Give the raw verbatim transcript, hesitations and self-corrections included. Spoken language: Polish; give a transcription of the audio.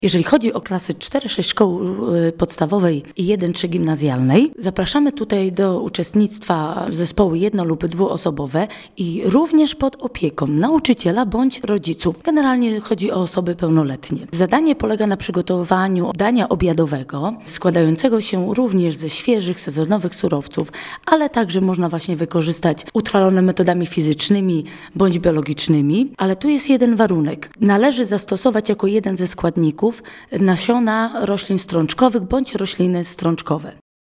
Jeżeli chodzi o klasy cztery sześć szkoły podstawowej i jeden trzy gimnazjalnej, zapraszamy tutaj do uczestnictwa w zespoły jedno- lub dwuosobowe i również pod opieką nauczyciela bądź rodziców. Generalnie chodzi o osoby pełnoletnie. Zadanie polega na przygotowaniu dania obiadowego, składającego się również ze świeżych, sezonowych surowców, ale także można właśnie wykorzystać utrwalone metodami fizycznymi bądź biologicznymi. Ale tu jest jeden warunek. Należy zastosować jako jeden ze składników nasiona roślin strączkowych bądź rośliny strączkowe.